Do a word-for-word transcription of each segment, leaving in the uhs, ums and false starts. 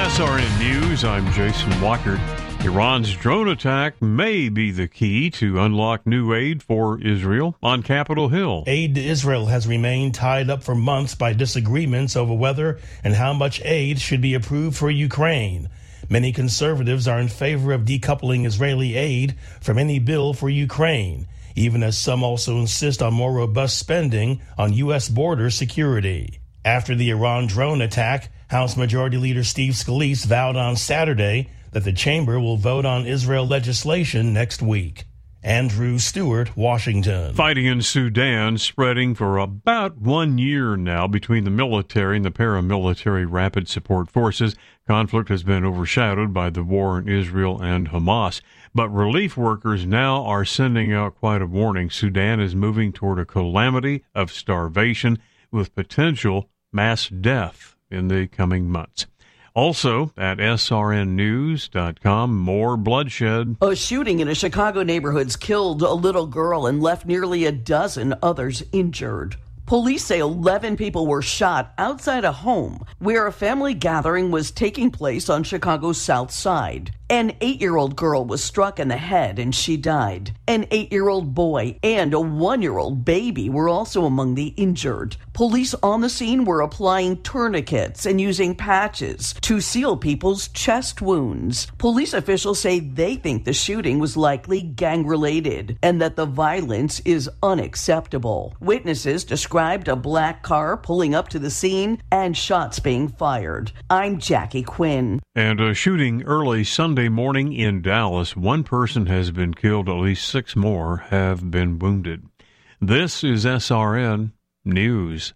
S R N News, I'm Jason Walker. Iran's drone attack may be the key to unlock new aid for Israel on Capitol Hill. Aid to Israel has remained tied up for months by disagreements over whether and how much aid should be approved for Ukraine. Many conservatives are in favor of decoupling Israeli aid from any bill for Ukraine, even as some also insist on more robust spending on U S border security. After the Iran drone attack, House Majority Leader Steve Scalise vowed on Saturday that the chamber will vote on Israel legislation next week. Andrew Stewart, Washington. Fighting in Sudan spreading for about one year now between the military and the paramilitary rapid support forces. Conflict has been overshadowed by the war in Israel and Hamas. But relief workers now are sending out quite a warning. Sudan is moving toward a calamity of starvation with potential mass death in the coming months. Also, at S R N news dot com, more bloodshed. A shooting in a Chicago neighborhood killed a little girl and left nearly a dozen others injured. Police say eleven people were shot outside a home where a family gathering was taking place on Chicago's South Side. An eight-year-old girl was struck in the head and she died. An eight-year-old boy and a one-year-old baby were also among the injured. Police on the scene were applying tourniquets and using patches to seal people's chest wounds. Police officials say they think the shooting was likely gang-related and that the violence is unacceptable. Witnesses described a black car pulling up to the scene and shots being fired. I'm Jackie Quinn. And a shooting early Sunday morning in Dallas. One person has been killed, at least six more have been wounded. This is S R N News.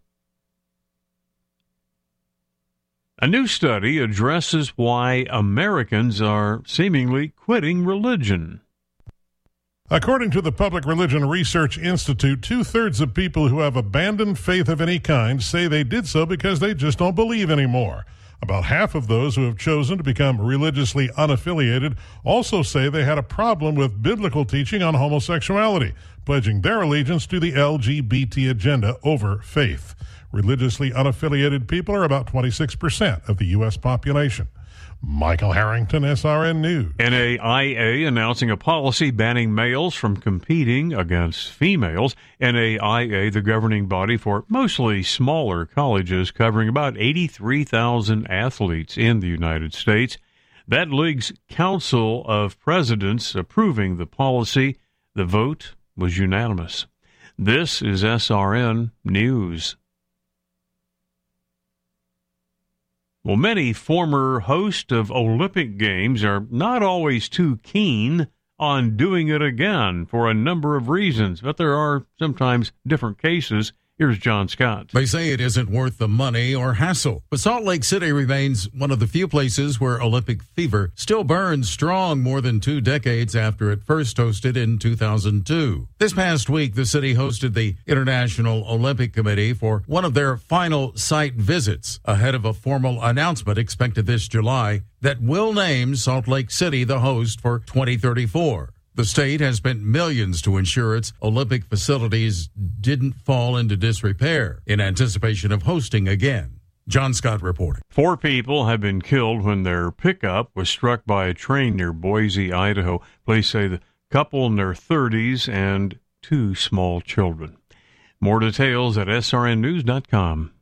A new study addresses why Americans are seemingly quitting religion. According to the Public Religion Research Institute, two-thirds of people who have abandoned faith of any kind say they did so because they just don't believe anymore. About half of those who have chosen to become religiously unaffiliated also say they had a problem with biblical teaching on homosexuality, pledging their allegiance to the L G B T agenda over faith. Religiously unaffiliated people are about twenty-six percent of the U S population. Michael Harrington, S R N News. N A I A announcing a policy banning males from competing against females. N A I A, the governing body for mostly smaller colleges covering about eighty-three thousand athletes in the United States. That league's Council of Presidents approving the policy. The vote was unanimous. This is S R N News. Well, many former hosts of Olympic Games are not always too keen on doing it again for a number of reasons, but there are sometimes different cases. Here's John Scott. They say it isn't worth the money or hassle, but Salt Lake City remains one of the few places where Olympic fever still burns strong more than two decades after it first hosted in two thousand two. This past week, the city hosted the International Olympic Committee for one of their final site visits ahead of a formal announcement expected this July that will name Salt Lake City the host for twenty thirty-four. The state has spent millions to ensure its Olympic facilities didn't fall into disrepair in anticipation of hosting again. John Scott reporting. Four people have been killed when their pickup was struck by a train near Boise, Idaho. Police say the couple in their thirties and two small children. More details at S R N news dot com.